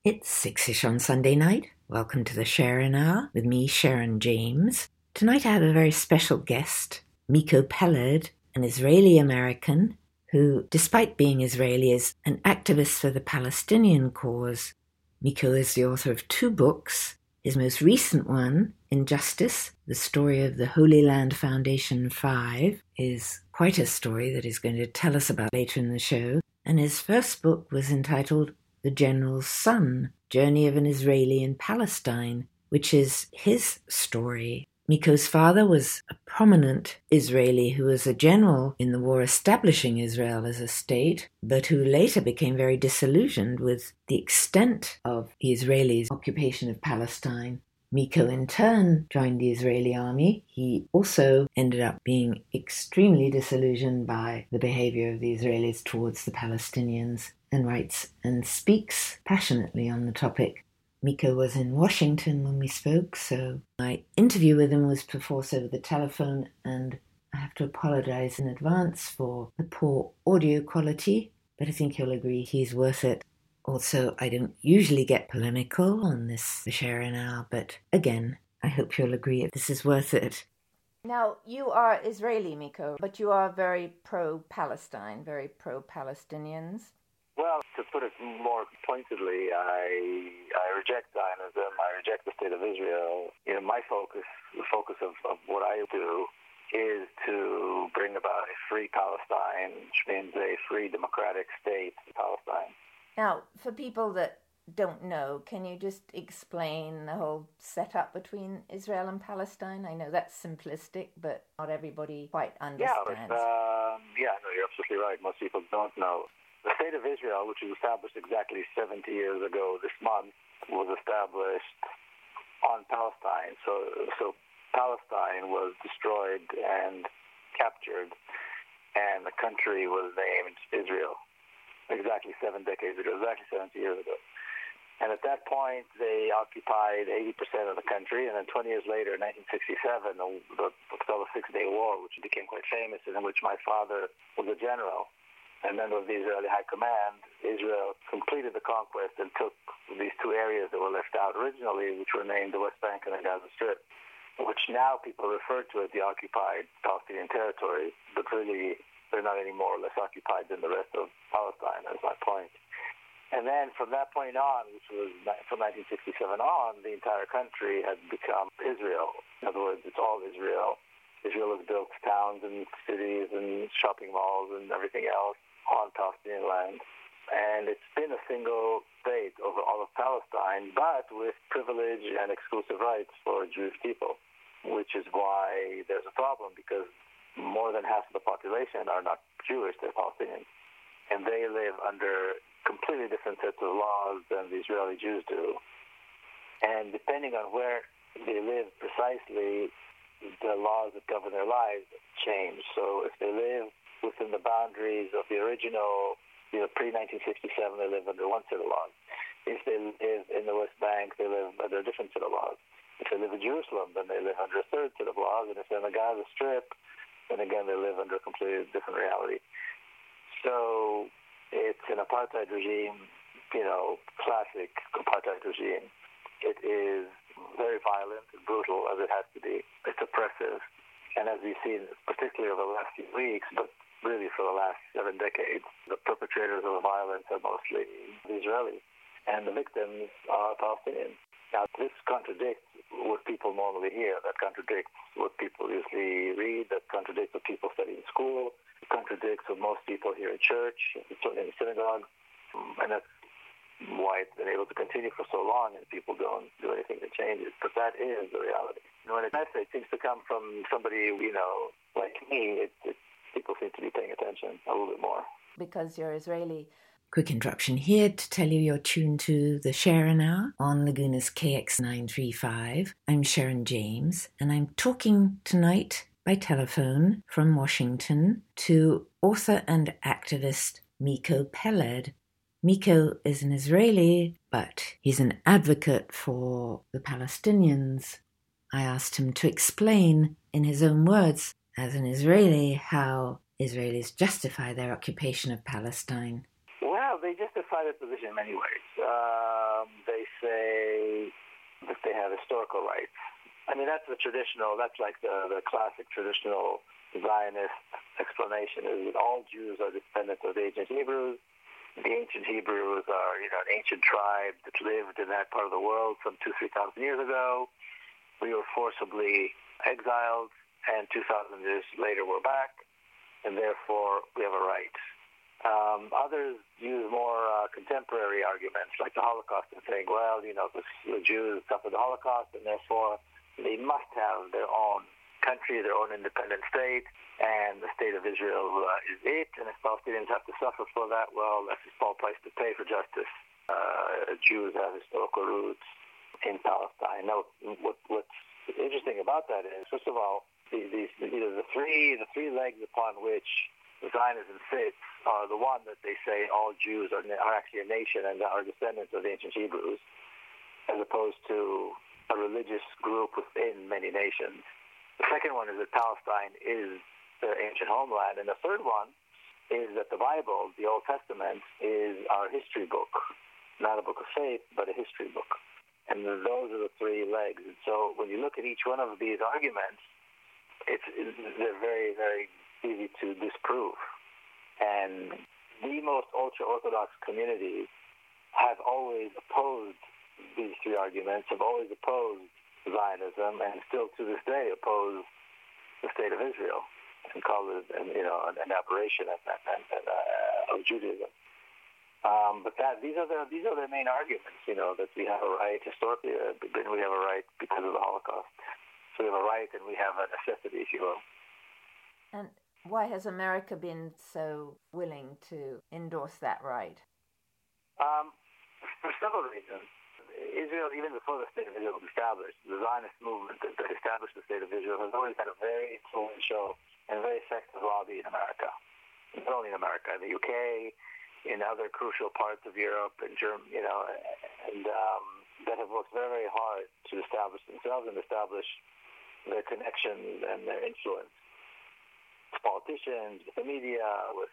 It's 6ish on Sunday night. Welcome to the Sharon Hour with me, Sharon James. Tonight I have a very special guest, Miko Peled, an Israeli-American who, despite being Israeli, is an activist for the Palestinian cause. Miko is the author of 2 books. His most recent one, Injustice, the story of the Holy Land Foundation 5, is quite a story that he's going to tell us about later in the show. And his first book was entitled The General's Son, Journey of an Israeli in Palestine, which is his story. Miko's father was a prominent Israeli who was a general in the war establishing Israel as a state, but who later became very disillusioned with the extent of the Israelis' occupation of Palestine. Miko in turn joined the Israeli army. He also ended up being extremely disillusioned by the behavior of the Israelis towards the Palestinians, and writes and speaks passionately on the topic. Miko was in Washington when we spoke, so my interview with him was perforce over the telephone, and I have to apologize in advance for the poor audio quality, but I think you'll agree he's worth it. Also, I don't usually get polemical on this Sharon Hour, but again, I hope you'll agree this is worth it. Now, you are Israeli, Miko, but you are very pro-Palestine, very pro-Palestinians. Well, to put it more pointedly, I reject Zionism. I reject the state of Israel. My focus, the focus of what I do, is to bring about a free Palestine, which means a free democratic state in Palestine. Now, for people that don't know, can you just explain the whole setup between Israel and Palestine? I know that's simplistic, but not everybody quite understands. No, you're absolutely right. Most people don't know. The State of Israel, which was established exactly 70 years ago this month, was established on Palestine. So Palestine was destroyed and captured, and the country was named Israel exactly 7 decades ago, exactly 70 years ago. And at that point, they occupied 80% of the country, and then 20 years later, in 1967, what's called the Six-Day War, which became quite famous, and in which my father was a general and member of the Israeli High Command. Israel completed the conquest and took these 2 areas that were left out originally, which were named the West Bank and the Gaza Strip, which now people refer to as the occupied Palestinian territory, but really they're not any more or less occupied than the rest of Palestine, is my point. And then from that point on, which was from 1967 on, the entire country had become Israel. In other words, it's all Israel. Israel has built towns and cities and shopping malls and everything else on Palestinian land. And it's been a single state over all of Palestine, but with privilege and exclusive rights for Jewish people, which is why there's a problem, because more than half of the population are not Jewish, they're Palestinians. And they live under completely different sets of laws than the Israeli Jews do. And depending on where they live precisely, the laws that govern their lives change. So if they live within the boundaries of the original, pre-1967, they live under one set of laws. If they live in the West Bank, they live under a different set of laws. If they live in Jerusalem, then they live under a third set of laws. And if they're in the Gaza Strip, then again, they live under a completely different reality. So it's an apartheid regime, classic apartheid regime. It is very violent and brutal, as it has to be. It's oppressive. And as we've seen, particularly over the last few weeks, but really for the last 7 decades, the perpetrators of the violence are mostly the Israelis, and the victims are Palestinians. Now, this contradicts what people normally hear. That contradicts what people usually read. That contradicts what people study in school. It contradicts what most people hear in church, certainly in synagogue. And that's why it's been able to continue for so long, and people don't do anything to change it. But that is the reality. When a message seems to come from somebody, like me, people seem to be paying attention a little bit more. Because you're Israeli. Quick interruption here to tell you you're tuned to the Sharon Hour on Laguna's KX935. I'm Sharon James, and I'm talking tonight by telephone from Washington to author and activist Miko Peled. Miko is an Israeli, but he's an advocate for the Palestinians. I asked him to explain, in his own words, as an Israeli, how Israelis justify their occupation of Palestine. Well, they justify their position in many ways. historical rights. I mean, that's like the classic traditional Zionist explanation, is that all Jews are descendants of the ancient Hebrews. The ancient Hebrews are, an ancient tribe that lived in that part of the world some 2,000-3,000 years ago. We were forcibly exiled, and 2,000 years later we're back, and therefore we have a right. Others use more contemporary arguments, like the Holocaust, and saying, well, the Jews suffered the Holocaust, and therefore they must have their own country, their own independent state, and the state of Israel is it. And if Palestinians have to suffer for that, well, that's a small price to pay for justice. Jews have historical roots in Palestine. Now, what's interesting about that is, first of all, the three legs upon which Zionism sits are the one that they say all Jews are actually a nation and are descendants of the ancient Hebrews, as opposed to a religious group within many nations. The second one is that Palestine is the ancient homeland. And the third one is that the Bible, the Old Testament, is our history book. Not a book of faith, but a history book. And those are the three legs. And so when you look at each one of these arguments, they're very, very easy to disprove. And the most ultra-Orthodox communities have always opposed these three arguments, have always opposed Zionism, and still to this day oppose the state of Israel and call it an aberration of Judaism. But these are their main arguments. That we have a right historically, we have a right because of the Holocaust. So we have a right and we have a necessity, if you will. And why has America been so willing to endorse that right? For several reasons. Israel, even before the state of Israel was established, the Zionist movement that established the state of Israel has always had a very influential and very effective lobby in America. Not only in America, in the UK, in other crucial parts of Europe and Germany, and that have worked very, very hard to establish themselves and establish their connections and their influence with politicians, with the media, with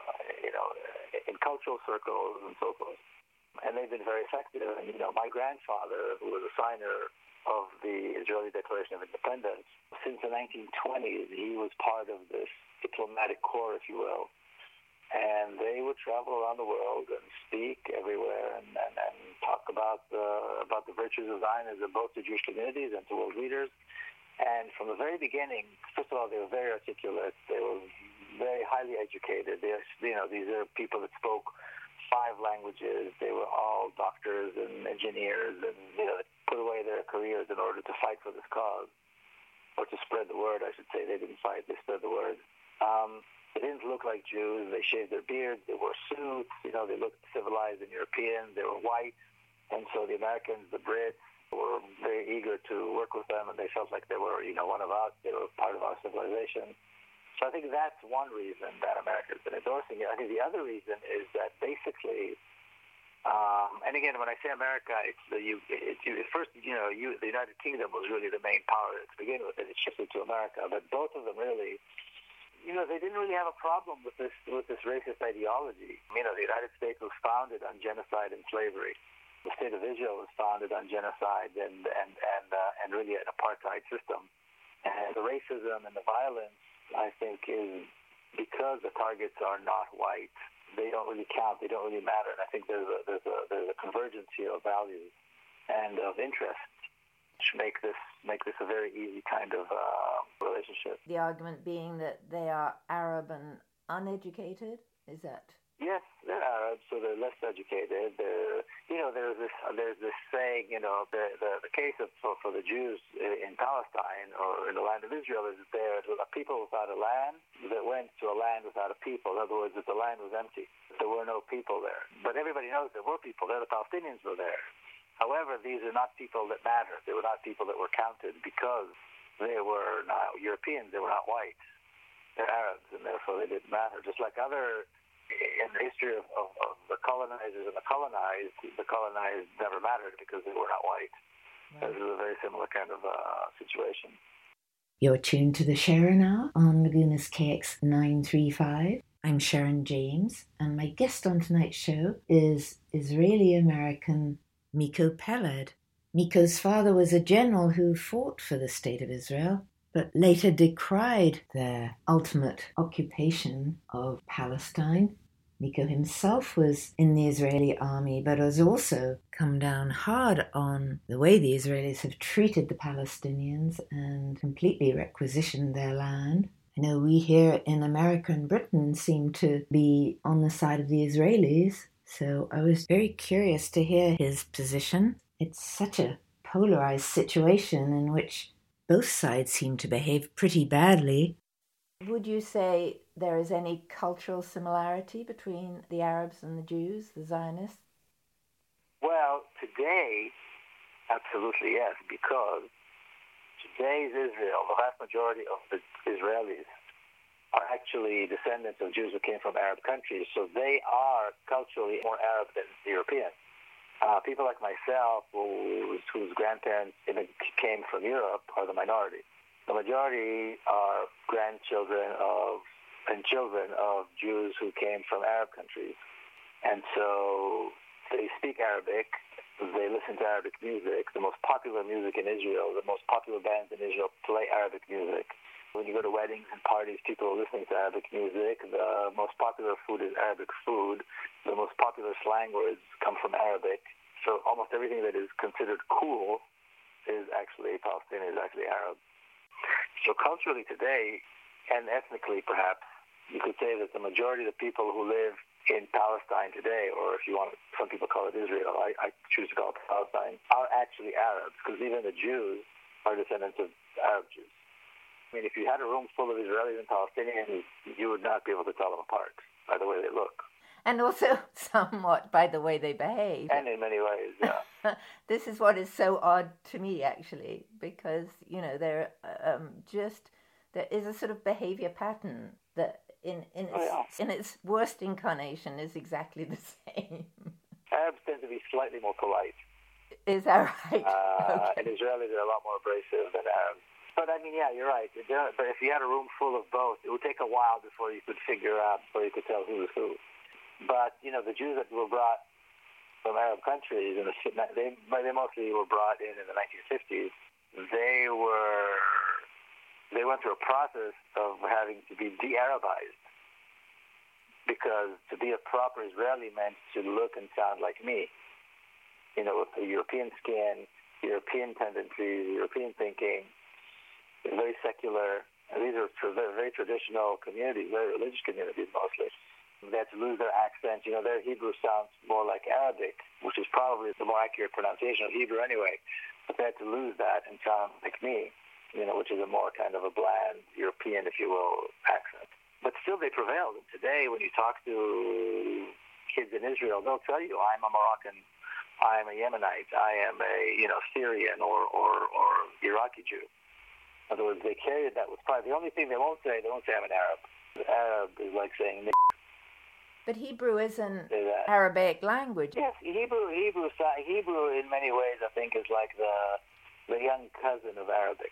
in cultural circles and so forth. And they've been very effective. And, my grandfather, who was a signer of the Israeli Declaration of Independence, since the 1920s, he was part of this diplomatic corps, if you will. And they would travel around the world and speak everywhere and talk about the virtues of Zionism, both to Jewish communities and to world leaders. And from the very beginning, first of all, they were very articulate. They were very highly educated. These are people that spoke 5 languages. They were all doctors and engineers, and put away their careers in order to fight for this cause, or to spread the word, I should say. They didn't fight; they spread the word. They didn't look like Jews. They shaved their beards. They wore suits. They looked civilized and European. They were white, and so the Americans, the Brits, were very eager to work with them, and they felt like they were, one of us. They were part of our civilization. So I think that's one reason that America has been endorsing it. I think the other reason is that basically, and again, when I say America, it's the United Kingdom was really the main power to begin with, and it shifted to America. But both of them really, they didn't really have a problem with this racist ideology. The United States was founded on genocide and slavery. The state of Israel was founded on genocide and really an apartheid system. And the racism and the violence, I think, is because the targets are not white. They don't really count. They don't really matter. And I think there's a convergence here of values and of interests, which make this a very easy kind of relationship. The argument being that they are Arab and uneducated. Is that? Yes, they're Arabs, so they're less educated. There's this saying, the case for the Jews in Palestine or in the land of Israel is that they're a people without a land that went to a land without a people. In other words, that the land was empty. There were no people there. But everybody knows there were people there. The Palestinians were there. However, these are not people that mattered. They were not people that were counted because they were not Europeans. They were not white. They're Arabs, and therefore they didn't matter. Just like in the history of the colonizers and the colonized never mattered because they were not white. Right. This is a very similar kind of situation. You're tuned to the Sharon Hour on Laguna's KX 935. I'm Sharon James, and my guest on tonight's show is Israeli-American Miko Peled. Miko's father was a general who fought for the State of Israel, but later decried their ultimate occupation of Palestine. Miko himself was in the Israeli army, but has also come down hard on the way the Israelis have treated the Palestinians and completely requisitioned their land. I know we here in America and Britain seem to be on the side of the Israelis, so I was very curious to hear his position. It's such a polarized situation in which both sides seem to behave pretty badly. Would you say there is any cultural similarity between the Arabs and the Jews, the Zionists? Well, today, absolutely yes, because today's Israel, the vast majority of the Israelis are actually descendants of Jews who came from Arab countries, so they are culturally more Arab than European. People like myself, whose grandparents came from Europe, are the minority. The majority are grandchildren and children of Jews who came from Arab countries. And so they speak Arabic, they listen to Arabic music. The most popular music in Israel, the most popular bands in Israel play Arabic music. When you go to weddings and parties, people are listening to Arabic music. The most popular food is Arabic food. The most popular slang words come from Arabic. So almost everything that is considered cool is actually Palestinian, is actually Arab. So culturally today, and ethnically perhaps, you could say that the majority of the people who live in Palestine today, or if you want, some people call it Israel, I choose to call it Palestine, are actually Arabs, because even the Jews are descendants of Arab Jews. I mean, if you had a room full of Israelis and Palestinians, you would not be able to tell them apart by the way they look. And also somewhat by the way they behave. And in many ways, yeah. This is what is so odd to me, actually, because, you know, there is a sort of behavior pattern that in its worst incarnation is exactly the same. Arabs tend to be slightly more polite. Is that right? Okay. And Israelis are a lot more abrasive than Arabs. But I mean, yeah, you're right. But if you had a room full of both, it would take a while before you could figure out, before you could tell who was who. But, you know, the Jews that were brought from Arab countries, they mostly were brought in the 1950s. They went through a process of having to be de-Arabized, because to be a proper Israeli meant to look and sound like me, you know, with a European skin, European tendencies, European thinking, very secular. And these are very traditional communities, very religious communities mostly. They had to lose their accent. You know, their Hebrew sounds more like Arabic, which is probably the more accurate pronunciation of Hebrew anyway. But they had to lose that and sound like me, you know, which is a more kind of a bland European, if you will, accent. But still they prevailed. And today, when you talk to kids in Israel, they'll tell you, I'm a Moroccan, I'm a Yemenite, I am a, you know, Syrian or Iraqi Jew. In other words, they carry that with pride. The only thing they won't say I'm an Arab. Arab is like saying But Hebrew is an Arabic language. Yes, Hebrew in many ways, I think, is like the young cousin of Arabic,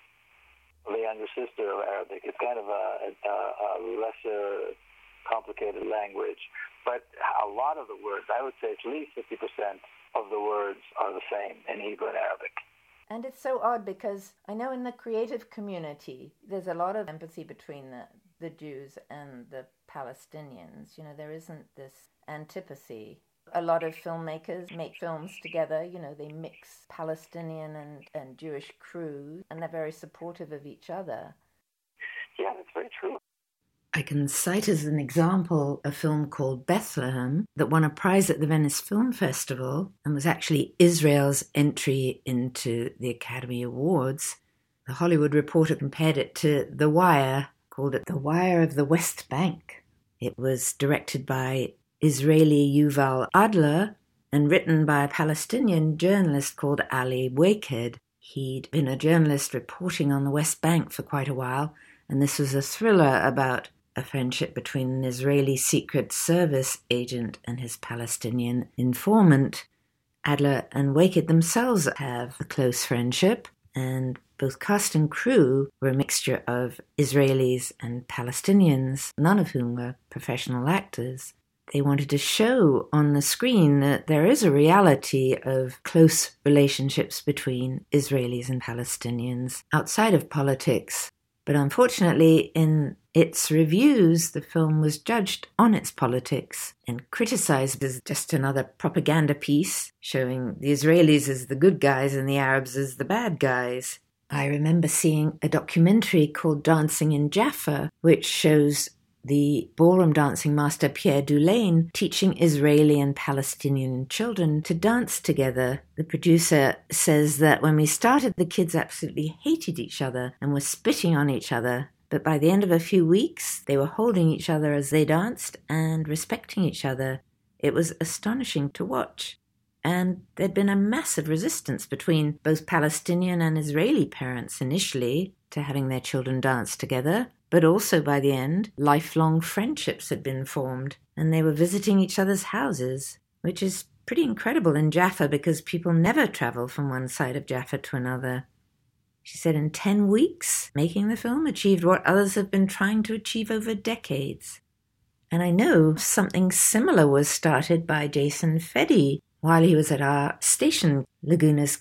the younger sister of Arabic. It's kind of a lesser complicated language. But a lot of the words, I would say at least 50% of the words are the same in Hebrew and Arabic. And it's so odd because I know in the creative community, there's a lot of empathy between the Jews and the Palestinians. You know, there isn't this antipathy. A lot of filmmakers make films together. You know, they mix Palestinian and Jewish crews, and they're very supportive of each other. Yeah, that's very true. I can cite as an example a film called Bethlehem that won a prize at the Venice Film Festival and was actually Israel's entry into the Academy Awards. The Hollywood Reporter compared it to The Wire, called it The Wire of the West Bank. It was directed by Israeli Yuval Adler and written by a Palestinian journalist called Ali Waked. He'd been a journalist reporting on the West Bank for quite a while, and this was a thriller about a friendship between an Israeli Secret Service agent and his Palestinian informant. Adler and Waked themselves have a close friendship, and both cast and crew were a mixture of Israelis and Palestinians, none of whom were professional actors. They wanted to show on the screen that there is a reality of close relationships between Israelis and Palestinians outside of politics. But unfortunately, in its reviews, the film was judged on its politics and criticized as just another propaganda piece, showing the Israelis as the good guys and the Arabs as the bad guys. I remember seeing a documentary called Dancing in Jaffa, which shows the ballroom dancing master Pierre Dulaine teaching Israeli and Palestinian children to dance together. The producer says that when we started, the kids absolutely hated each other and were spitting on each other. But by the end of a few weeks, they were holding each other as they danced and respecting each other. It was astonishing to watch. And there'd been a massive resistance between both Palestinian and Israeli parents initially to having their children dance together. But also by the end, lifelong friendships had been formed, and they were visiting each other's houses, which is pretty incredible in Jaffa because people never travel from one side of Jaffa to another. She said in 10 weeks, making the film achieved what others have been trying to achieve over decades. And I know something similar was started by Jason Fedde while he was at our station, Laguna's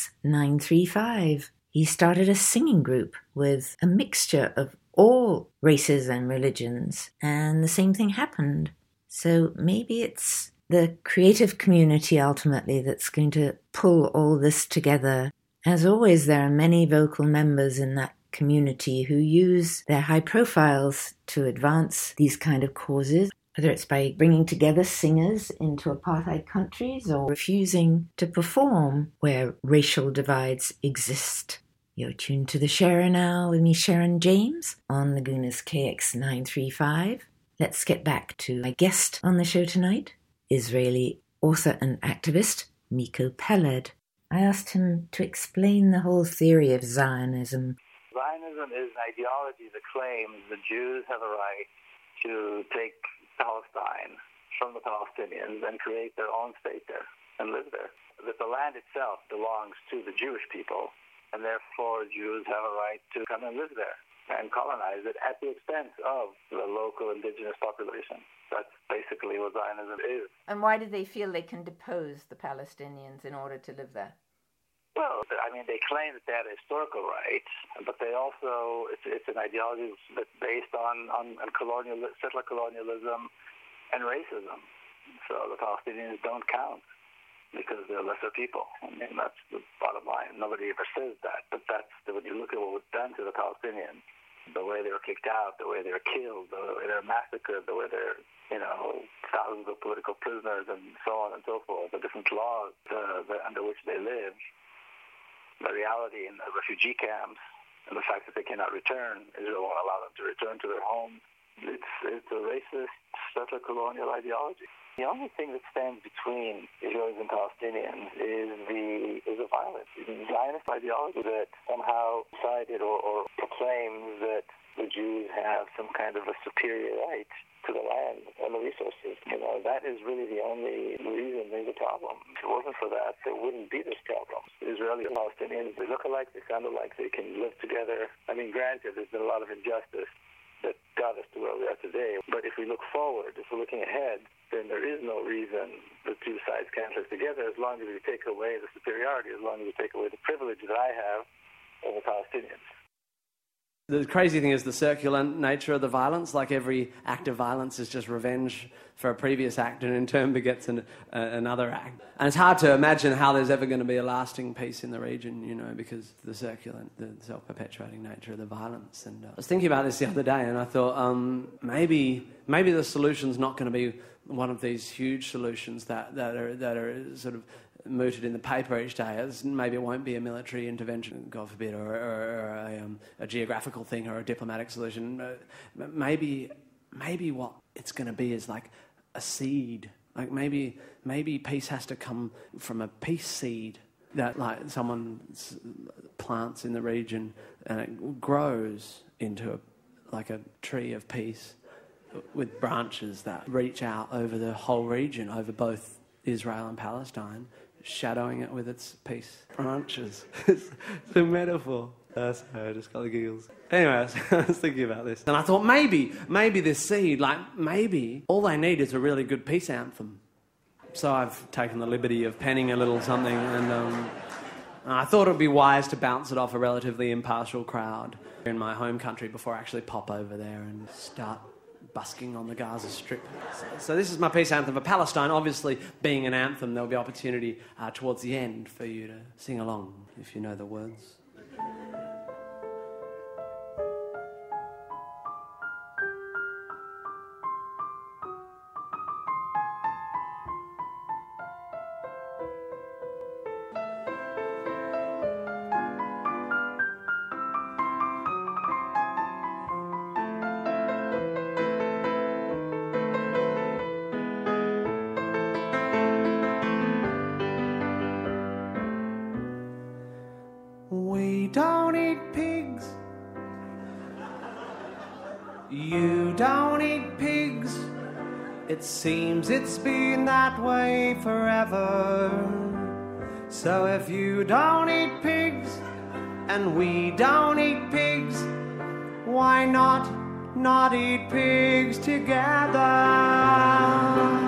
KX935. He started a singing group with a mixture of all races and religions, and the same thing happened. So maybe it's the creative community ultimately that's going to pull all this together. As always, there are many vocal members in that community who use their high profiles to advance these kind of causes, whether it's by bringing together singers into apartheid countries or refusing to perform where racial divides exist. You're tuned to the Sharer Now with me, Sharon James, on Laguna's KX935. Let's get back to my guest on the show tonight, Israeli author and activist Miko Peled. I asked him to explain the whole theory of Zionism. Zionism is an ideology that claims the Jews have a right to take Palestine from the Palestinians and create their own state there and live there. That the land itself belongs to the Jewish people, and therefore Jews have a right to come and live there and colonize it at the expense of the local indigenous population. That's basically what Zionism is. And why do they feel they can depose the Palestinians in order to live there? Well, I mean, they claim that they have a historical right, but they also, it's an ideology that's based on settler colonialism and racism. So the Palestinians don't count because they're lesser people. I mean, that's the bottom line. Nobody ever says that, but that's when you look at what was done to the Palestinians, the way they were kicked out, the way they were killed, the way they're massacred, the way they're, thousands of political prisoners and so on and so forth, the different laws under which they live, the reality in the refugee camps, and the fact that they cannot return, Israel won't allow them to return to their homes. It's a racist, settler colonial ideology. The only thing that stands between Israelis and Palestinians is the violence. The Zionist ideology that somehow decided or proclaims that the Jews have some kind of a superior right to the land and the resources. That is really the only reason there's a problem. If it wasn't for that, there wouldn't be this problem. Israeli and Palestinians, they look alike, they sound alike, they can live together. I mean, granted, there's been a lot of injustice that got us to where we are today. But if we look forward, if we're looking ahead, then there is no reason the two sides can't live together as long as we take away the superiority, as long as we take away the privilege that I have over Palestinians. The crazy thing is the circular nature of the violence. Like every act of violence is just revenge for a previous act, and in turn begets another act. And it's hard to imagine how there's ever going to be a lasting peace in the region, because the self-perpetuating nature of the violence. And I was thinking about this the other day, and I thought maybe the solution's not going to be one of these huge solutions that are sort of mooted in the paper each day. Maybe it won't be a military intervention, God forbid, or a geographical thing or a diplomatic solution. Maybe what it's going to be is like a seed. Like maybe peace has to come from a peace seed that like someone plants in the region, and it grows into like a tree of peace with branches that reach out over the whole region, over both Israel and Palestine, shadowing it with its peace branches. It's a metaphor. Sorry, I just got the giggles. Anyway, I was thinking about this. And I thought maybe this seed, maybe all they need is a really good peace anthem. So I've taken the liberty of penning a little something, and I thought it would be wise to bounce it off a relatively impartial crowd in my home country before I actually pop over there and start busking on the Gaza Strip. So this is my peace anthem for Palestine. Obviously, being an anthem, there'll be opportunity towards the end for you to sing along if you know the words. We don't eat pigs. You don't eat pigs. It seems it's been that way forever. So if you don't eat pigs and we don't eat pigs, why not eat pigs together?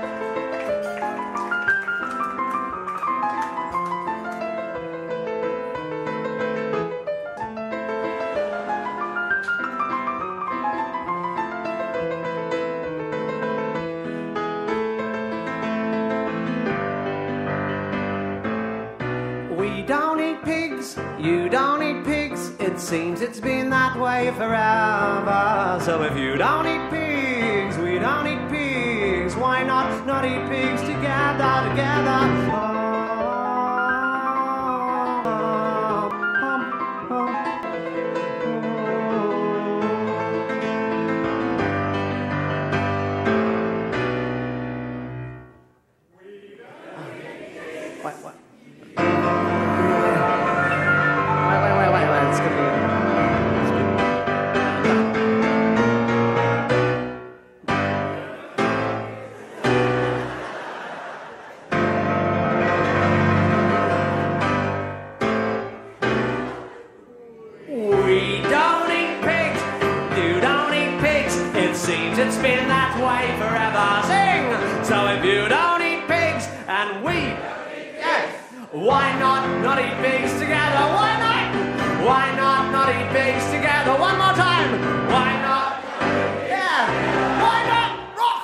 We don't eat pigs, you don't eat pigs. It seems it's been that way forever. So if you don't eat pigs, we don't eat pigs, why not eat pigs together? What? Wait. It's gonna be... We don't eat pigs, you don't eat pigs. It seems it's been that way forever. Sing! So if you don't eat pigs and we... Why not eat pigs together? Why not? Why not eat pigs together? One more time. Why not? Yeah. Why not? Rock.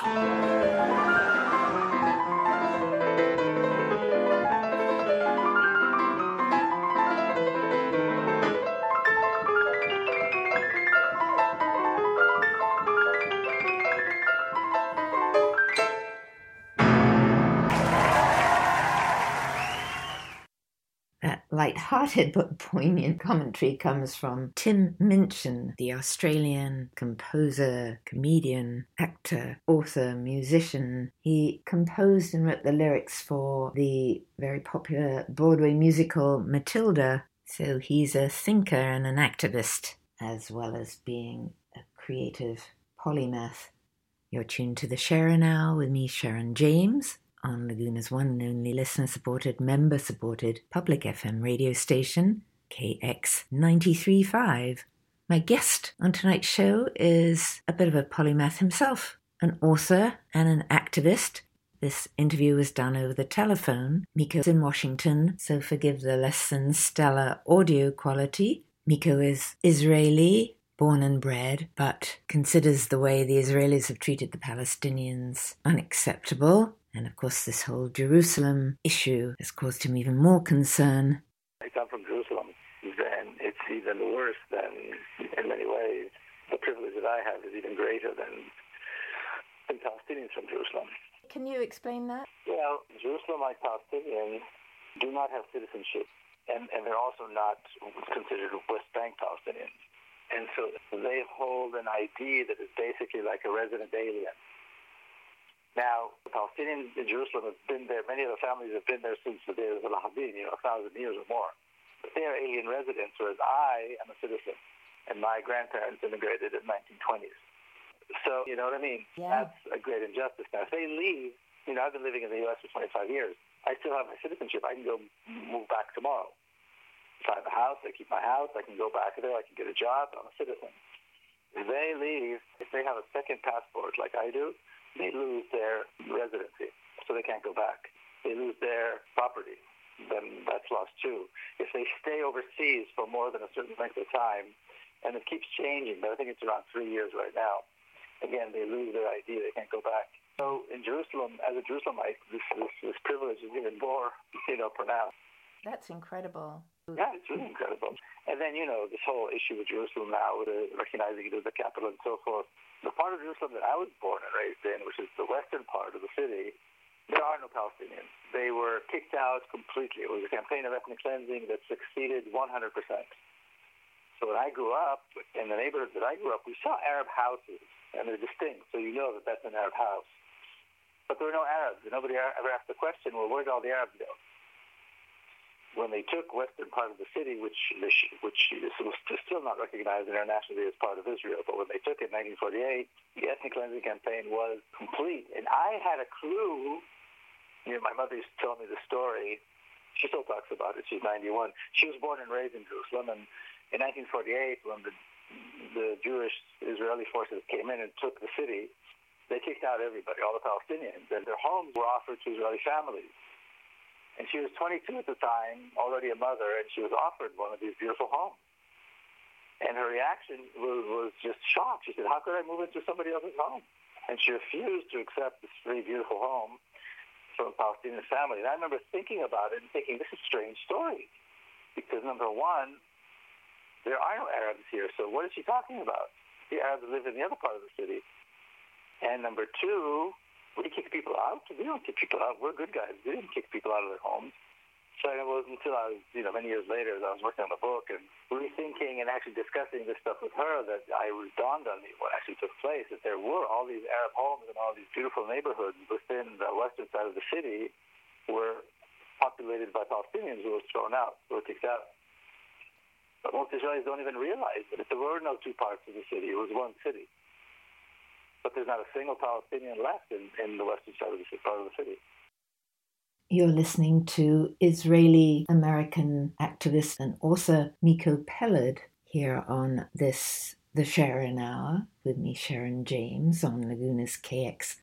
That light-hearted but poignant commentary comes from Tim Minchin, the Australian composer, comedian, actor, author, musician. He composed and wrote the lyrics for the very popular Broadway musical Matilda, so he's a thinker and an activist, as well as being a creative polymath. You're tuned to The Sharer now with me, Sharon James, on Laguna's one and only listener-supported, member-supported public FM radio station, KX 93.5. My guest on tonight's show is a bit of a polymath himself, an author and an activist. This interview was done over the telephone. Miko's in Washington, so forgive the less than stellar audio quality. Miko is Israeli, born and bred, but considers the way the Israelis have treated the Palestinians unacceptable. And of course, this whole Jerusalem issue has caused him even more concern. I come from Jerusalem, then it's even worse than, in many ways, the privilege that I have is even greater than Palestinians from Jerusalem. Can you explain that? Well, Jerusalem, like Palestinians, do not have citizenship, and they're also not what's considered West Bank Palestinians. And so they hold an ID that is basically like a resident alien. Now, the Palestinians in Jerusalem have been there, many of the families have been there since the days of the Lahabin, 1,000 years or more. But they are alien residents, whereas I am a citizen, and my grandparents immigrated in the 1920s. So, you know what I mean? Yeah. That's a great injustice. Now, if they leave, I've been living in the U.S. for 25 years. I still have my citizenship. I can go move back tomorrow. If I have a house, I keep my house, I can go back there, I can get a job, I'm a citizen. If they leave, if they have a second passport like I do, they lose their residency, so they can't go back. They lose their property, then that's lost too. If they stay overseas for more than a certain length of time, and it keeps changing, but I think it's around 3 years right now, again, they lose their ID, they can't go back. So in Jerusalem, as a Jerusalemite, this privilege is even more, pronounced. That's incredible. Yeah, it's really incredible. And then, this whole issue with Jerusalem now, with recognizing it as the capital and so forth. The part of Jerusalem that I was born and raised in, which is the western part of the city, there are no Palestinians. They were kicked out completely. It was a campaign of ethnic cleansing that succeeded 100%. So when I grew up, in the neighborhood that I grew up, we saw Arab houses, and they're distinct, so you know that that's an Arab house. But there were no Arabs, and nobody ever asked the question, well, where did all the Arabs go? When they took western part of the city, which was still not recognized internationally as part of Israel, but when they took it in 1948, the ethnic cleansing campaign was complete. And I had a clue. My mother used to tell me the story. She still talks about it. She's 91. She was born and raised in Jerusalem, and in 1948, when the Jewish Israeli forces came in and took the city, they kicked out everybody, all the Palestinians, and their homes were offered to Israeli families. And she was 22 at the time, already a mother, and she was offered one of these beautiful homes. And her reaction was just shock. She said, how could I move into somebody else's home? And she refused to accept this very beautiful home from a Palestinian family. And I remember thinking about it and thinking, this is a strange story. Because number one, there are no Arabs here, so what is she talking about? The Arabs live in the other part of the city. And number two, we kick people out? We don't kick people out. We're good guys. We didn't kick people out of their homes. So it wasn't until I was, many years later, as I was working on the book and rethinking and actually discussing this stuff with her, that dawned on me what actually took place, that there were all these Arab homes and all these beautiful neighborhoods within the western side of the city were populated by Palestinians who were thrown out, who were kicked out. But most Israelis don't even realize that there were no two parts of the city. It was one city. But there's not a single Palestinian left in the western side of the part of the city. You're listening to Israeli-American activist and author Miko Peled here on this, The Sharon Hour, with me, Sharon James, on Laguna's KX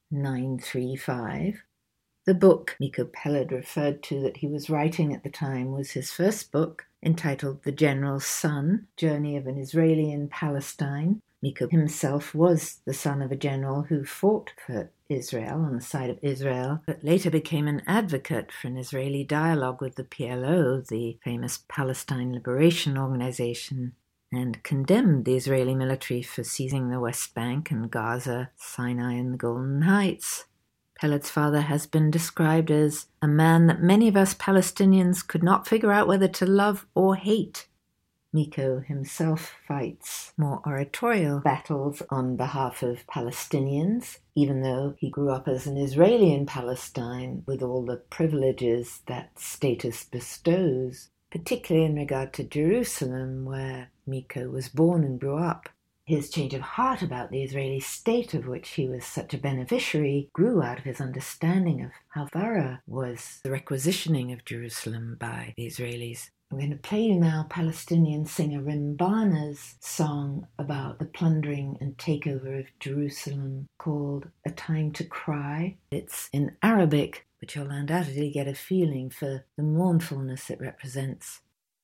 935. The book Miko Peled referred to that he was writing at the time was his first book, entitled The General's Son, Journey of an Israeli in Palestine. Miko himself was the son of a general who fought for Israel on the side of Israel, but later became an advocate for an Israeli dialogue with the PLO, the famous Palestine Liberation Organization, and condemned the Israeli military for seizing the West Bank and Gaza, Sinai and the Golden Heights. Peled's father has been described as a man that many of us Palestinians could not figure out whether to love or hate. Miko himself fights more oratorial battles on behalf of Palestinians, even though he grew up as an Israeli in Palestine with all the privileges that status bestows, particularly in regard to Jerusalem, where Miko was born and grew up. His change of heart about the Israeli state, of which he was such a beneficiary, grew out of his understanding of how thorough was the requisitioning of Jerusalem by the Israelis. I'm going to play you now Palestinian singer Rimbana's song about the plundering and takeover of Jerusalem called A Time to Cry. It's in Arabic, but you'll undoubtedly get a feeling for the mournfulness it represents.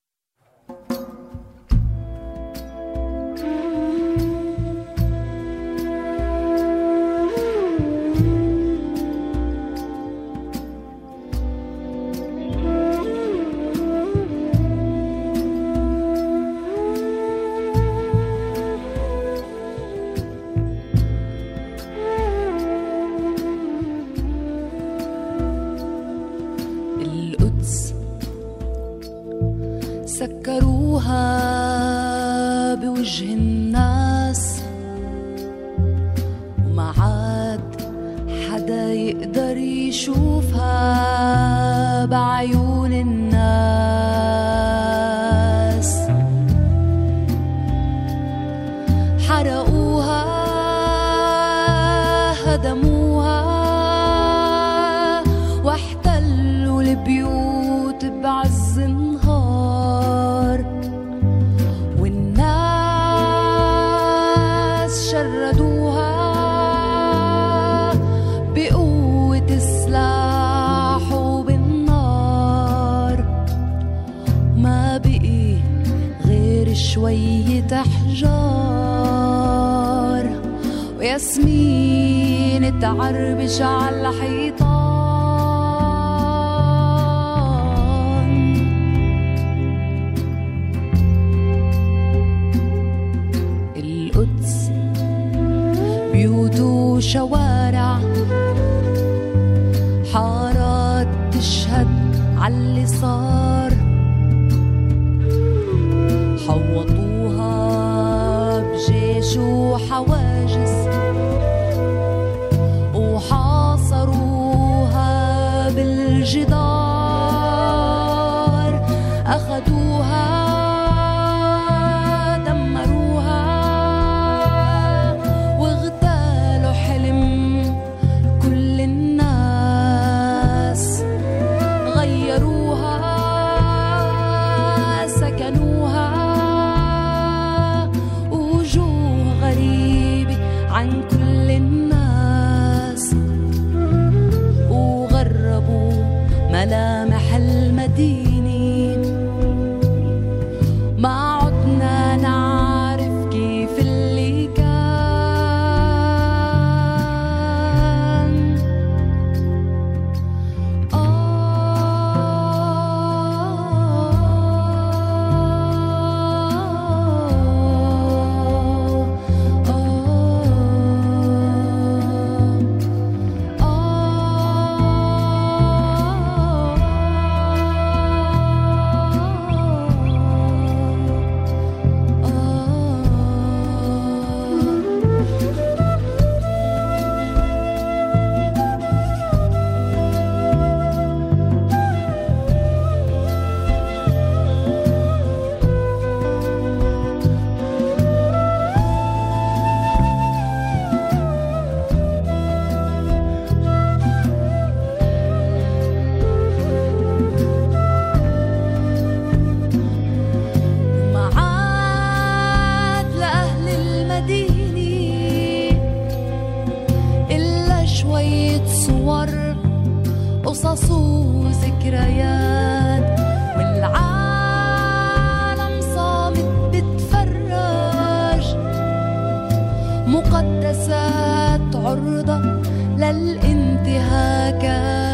سكروها بوجه الناس وما عاد حدا يقدر يشوفها بعيون الناس حرقوها هدموها واحتلوا البيوت بعز النهار شوية حجار وياسمين تعربش على الحيطان. القدس بيوت وشوارع حارات تشهد عاللي صار، حوطوها بجيش وحواجز وحاصروها بالجدار، أخدوها دمروها واغتالوا حلم كل الناس، غيروها سكنوها وجوه غريبة عن كل الناس، وغربوا ملامح المدينة، ما عدنا نعرف كيف اللي كان. قصص وذكريات والعالم صامت بتفرج، مقدسات عرضة للانتهاكات.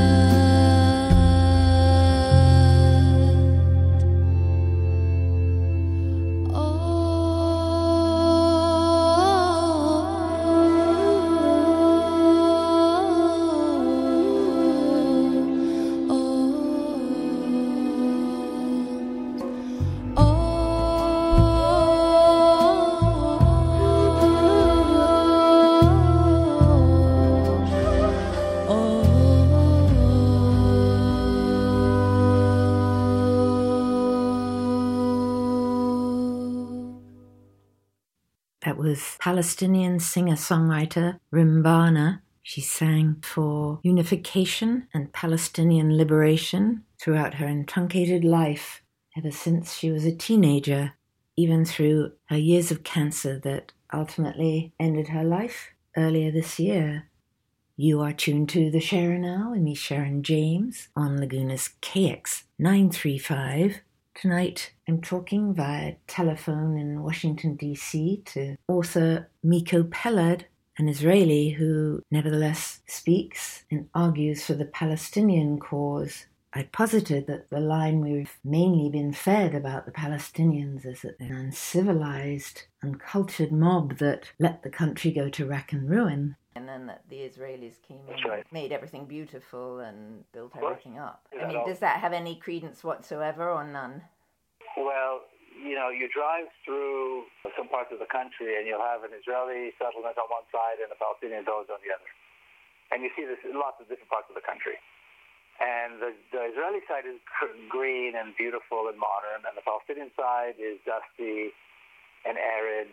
That was Palestinian singer-songwriter Rimbana. She sang for unification and Palestinian liberation throughout her truncated life, ever since she was a teenager, even through her years of cancer that ultimately ended her life earlier this year. You are tuned to The Sharon Now with me, Sharon James, on Laguna's KX 935. Tonight, I'm talking via telephone in Washington, D.C. to author Miko Peled, an Israeli who nevertheless speaks and argues for the Palestinian cause. I posited that the line we've mainly been fed about the Palestinians is that they're an uncivilized, uncultured mob that let the country go to rack and ruin. And then that the Israelis came in, right. made everything beautiful and built everything up. I mean, does that have any credence whatsoever or none? Well, you drive through some parts of the country and you'll have an Israeli settlement on one side and a Palestinian village on the other. And you see this in lots of different parts of the country. And the Israeli side is green and beautiful and modern, and the Palestinian side is dusty and arid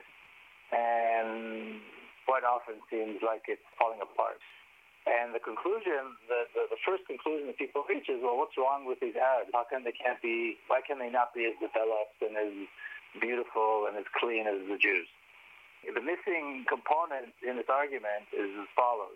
and quite often seems like it's falling apart. And the conclusion, the first conclusion that people reach is, well, what's wrong with these Arabs? Why can they not be as developed and as beautiful and as clean as the Jews? The missing component in this argument is as follows.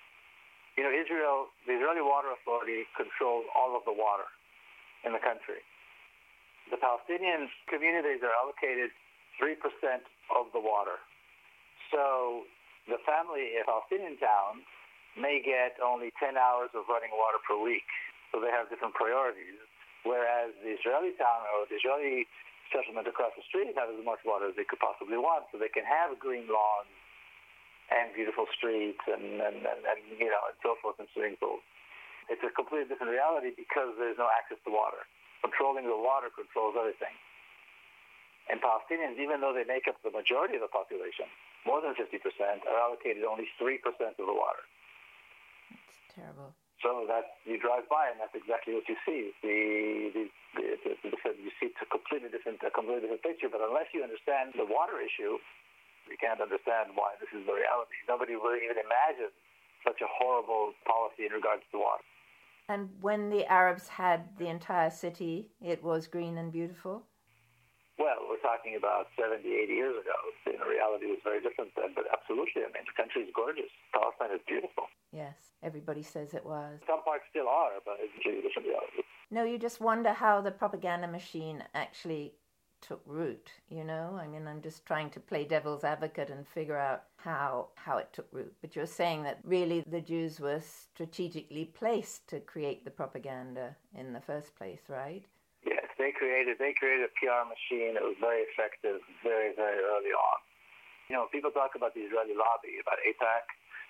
Israel, the Israeli Water Authority controls all of the water in the country. The Palestinian communities are allocated 3% of the water. So the family in a Palestinian town may get only 10 hours of running water per week. So they have different priorities. Whereas the Israeli town or the Israeli settlement across the street have as much water as they could possibly want. So they can have green lawns and beautiful streets and so forth and swimming pools. It's a completely different reality because there's no access to water. Controlling the water controls everything. And Palestinians, even though they make up the majority of the population, more than 50%, are allocated only 3% of the water. It's terrible. So that you drive by, and that's exactly what you see. You see a completely different picture. But unless you understand the water issue, you can't understand why this is the reality. Nobody will even imagine such a horrible policy in regards to water. And when the Arabs had the entire city, it was green and beautiful? Well, we're talking about 70, 80 years ago. The reality was very different then, but absolutely. I mean, the country is gorgeous. Palestine is beautiful. Yes, everybody says it was. Some parts still are, but it's a different reality. No, you just wonder how the propaganda machine actually took root, you know? I mean, I'm just trying to play devil's advocate and figure out how it took root. But you're saying that really the Jews were strategically placed to create the propaganda in the first place, right? Yes, they created a PR machine that was very effective very, very early on. You know, people talk about the Israeli lobby, about AIPAC.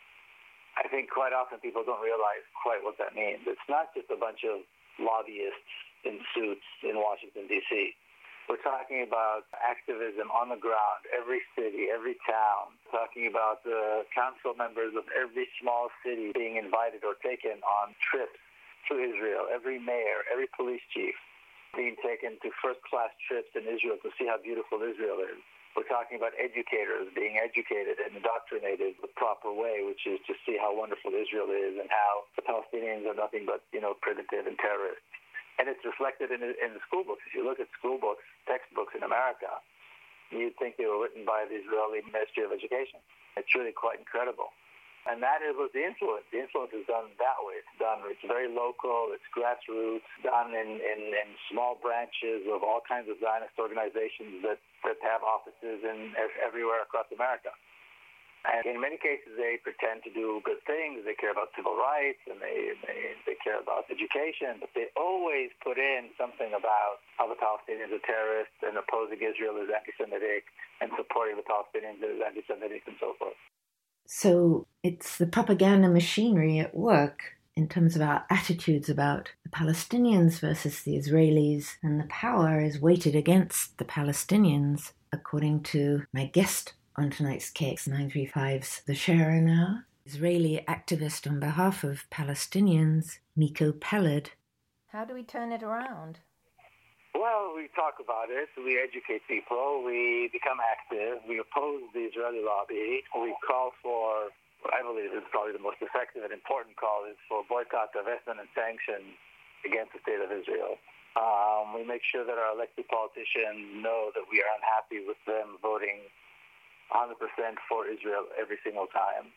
I think quite often people don't realize quite what that means. It's not just a bunch of lobbyists in suits in Washington, D.C. We're talking about activism on the ground, every city, every town. We're talking about the council members of every small city being invited or taken on trips to Israel, every mayor, every police chief being taken to first-class trips in Israel to see how beautiful Israel is. We're talking about educators being educated and indoctrinated the proper way, which is to see how wonderful Israel is and how the Palestinians are nothing but, primitive and terrorists. And it's reflected in the school books. If you look at school books, textbooks in America, you'd think they were written by the Israeli Ministry of Education. It's really quite incredible. And that was the influence. The influence is done that way. It's very local, it's grassroots, done in small branches of all kinds of Zionist organizations that have offices everywhere across America. And in many cases, they pretend to do good things. They care about civil rights and they care about education, but they always put in something about how the Palestinians are terrorists and opposing Israel is anti-Semitic and supporting the Palestinians is anti-Semitic and so forth. So it's the propaganda machinery at work in terms of our attitudes about the Palestinians versus the Israelis, and the power is weighted against the Palestinians, according to my guest on tonight's KX935's The Sharon Hour, Israeli activist on behalf of Palestinians, Miko Peled. How do we turn it around? Well, we talk about it, we educate people, we become active, we oppose the Israeli lobby, we call for, what I believe is probably the most effective and important call, is for boycott, divestment, and sanctions against the state of Israel. We make sure that our elected politicians know that we are unhappy with them voting 100% for Israel every single time.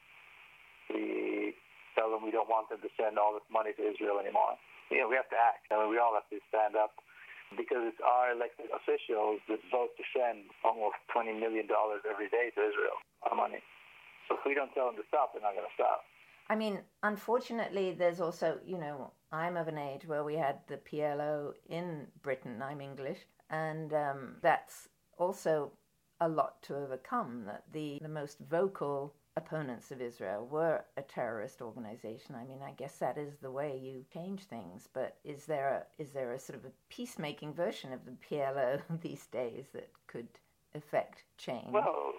We tell them we don't want them to send all this money to Israel anymore. We have to act. We all have to stand up, because it's our elected officials that vote to send almost $20 million every day to Israel, our money. So if we don't tell them to stop, they're not going to stop. I mean, unfortunately, there's also, I'm of an age where we had the PLO in Britain. I'm English. And that's also a lot to overcome, that the most vocal opponents of Israel were a terrorist organization. I mean, I guess that is the way you change things. But is there a sort of a peacemaking version of the PLO these days that could affect change? Well,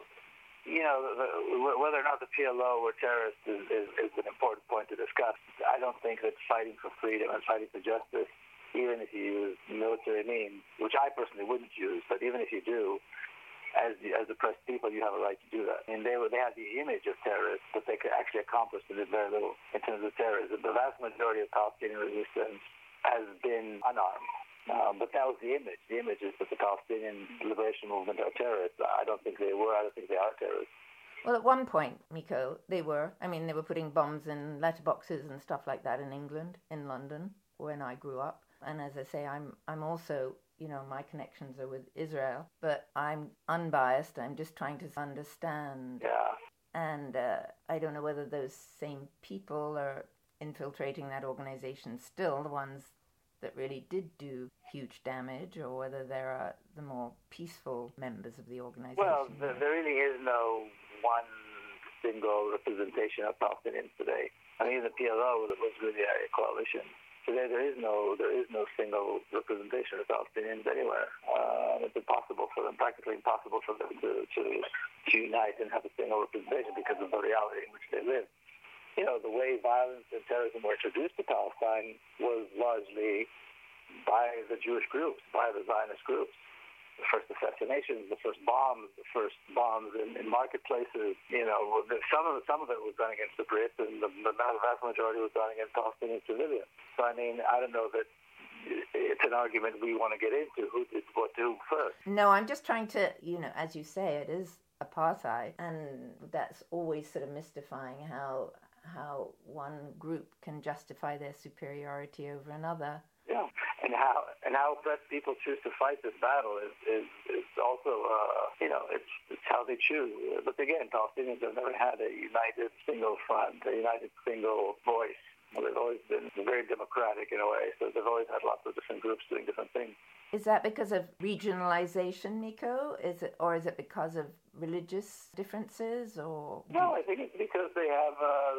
whether or not the PLO were terrorists is an important point to discuss. I don't think that fighting for freedom and fighting for justice, even if you use military means, which I personally wouldn't use, but even if you do, as the pressed people, you have a right to do that. I mean, they had the image of terrorists, but they could actually accomplish very little in terms of terrorism. The vast majority of Palestinian resistance has been unarmed. But that was the image. The image is that the Palestinian Liberation Movement are terrorists. I don't think they were. I don't think they are terrorists. Well, at one point, Miko, they were. I mean, they were putting bombs in letterboxes and stuff like that in England, in London, when I grew up. And as I say, I'm also, my connections are with Israel, but I'm unbiased. I'm just trying to understand. Yeah. And I don't know whether those same people are infiltrating that organization still, the ones that really did do huge damage, or whether there are the more peaceful members of the organization. Well, there really is no one single representation of Palestinians today. I mean, the PLO was really a coalition. Today, there is no single representation of Palestinians anywhere. It's impossible for them, practically impossible for them to unite and have a single representation because of the reality in which they live. The way violence and terrorism were introduced to Palestine was largely by the Jewish groups, by the Zionist groups. The first assassinations, the first bombs in marketplaces. Some of it was done against the Brits, and the vast majority was done against Palestinian civilians. So I don't know that it's an argument we want to get into. Who did what to first? No, I'm just trying to, as you say, it is apartheid, and that's always sort of mystifying how one group can justify their superiority over another. Yeah, and how oppressed people choose to fight this battle is also it's how they choose. But again, Palestinians have never had a united single front, a united single voice. They've always been very democratic in a way, so they've always had lots of different groups doing different things. Is that because of regionalization, Miko? Is it because of religious differences, or? No, I think it's because they have.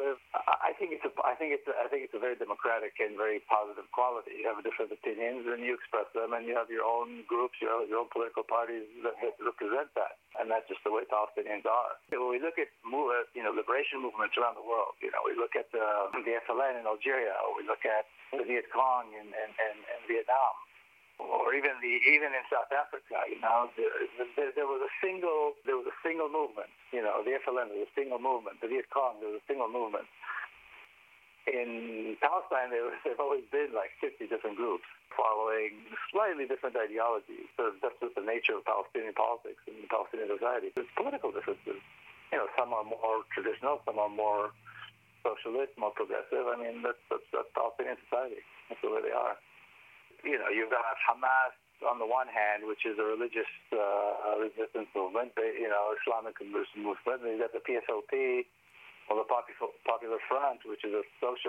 I think it's a very democratic and very positive quality. You have different opinions and you express them, and you have your own groups, your own political parties that represent that, and that's just the way Palestinians are. When we look at liberation movements around the world, we look at the FLN in Algeria, or we look at the Viet Cong in Vietnam. Or even in South Africa, there was a single movement. The FLN was a single movement. The Viet Cong, there was a single movement. In Palestine, there've always been like 50 different groups following slightly different ideologies. So that's just the nature of Palestinian politics and Palestinian society. There's political differences. Some are more traditional, some are more socialist, more progressive. I mean, that's Palestinian society. That's the way they are. You've got Hamas on the one hand, which is a religious resistance movement, Islamic movement. You've got the PSLP, or the Popular Front, which is a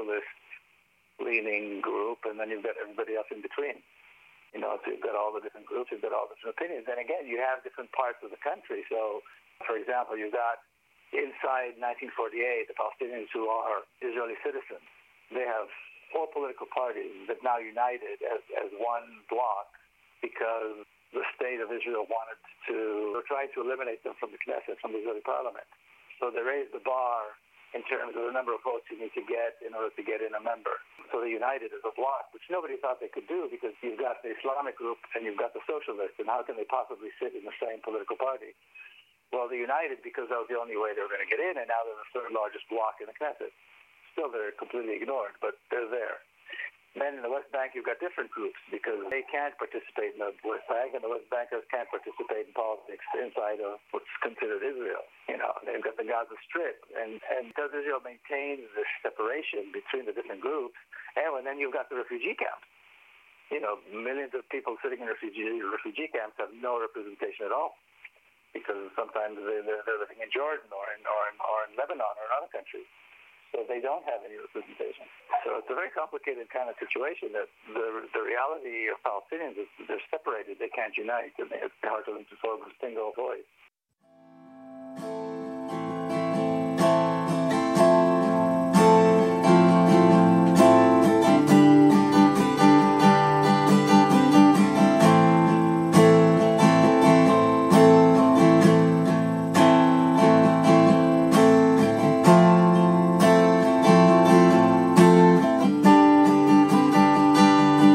socialist-leaning group, and then you've got everybody else in between. So you've got all the different groups, you've got all different opinions. And again, you have different parts of the country. So, for example, you've got inside 1948, the Palestinians who are Israeli citizens. They have 4 political parties that now united as one bloc because the state of Israel were trying to eliminate them from the Knesset, from the Israeli parliament. So they raised the bar in terms of the number of votes you need to get in order to get in a member. So they united as a bloc, which nobody thought they could do because you've got the Islamic group and you've got the socialists, and how can they possibly sit in the same political party? Well, they united because that was the only way they were going to get in, and now they're the 3rd largest bloc in the Knesset. Still, they're completely ignored, but they're there. Then in the West Bank, you've got different groups because they can't participate in the West Bank, and the West Bankers can't participate in politics inside of what's considered Israel. They've got the Gaza Strip, and because Israel maintains this separation between the different groups, and then you've got the refugee camps. Millions of people sitting in refugee camps have no representation at all because sometimes they're living in Jordan or in Lebanon or in other countries. So they don't have any representation. So it's a very complicated kind of situation that the reality of Palestinians is they're separated, they can't unite, and it's hard for them to form a single voice.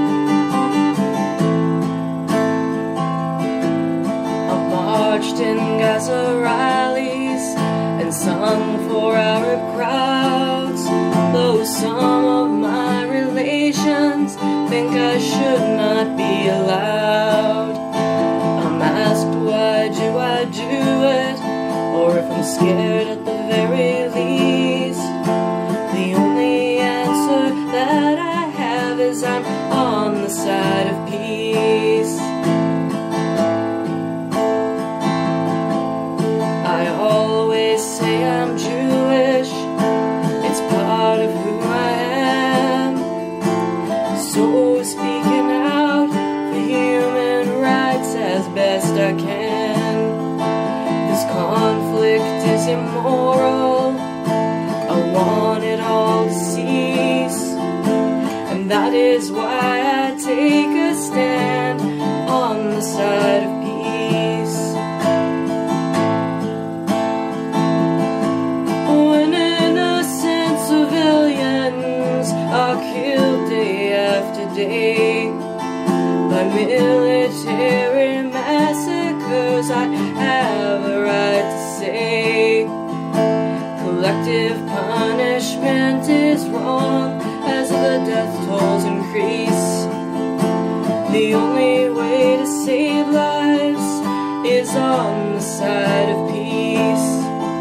marched in military massacres, I have a right to say collective punishment is wrong as the death tolls increase. The only way to save lives is on the side of peace.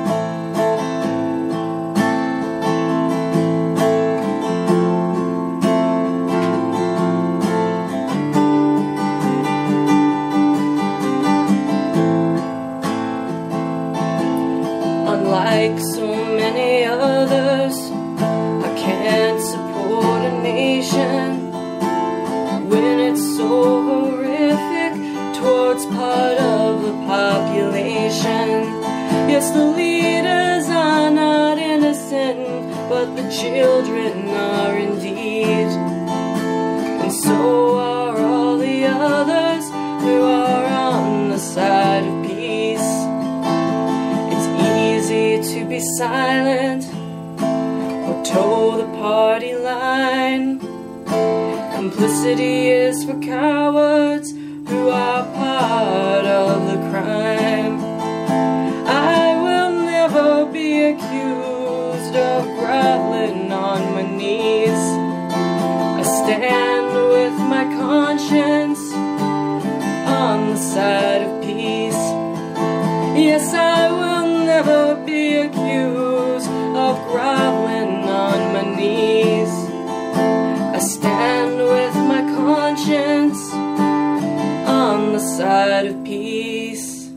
Unlike so many others, I can't support a nation when it's so horrific towards part of the population. Yes, the leaders are not innocent, but the children are indeed. And so are all the others who are on the side of peace. To be silent or toe the party line. Complicity is for cowards who are part of the crime. I will never be accused of groveling on my knees. I stand with my conscience on the side of peace. Yes, I will never be accused of groveling on my knees. I stand with my conscience on the side of peace.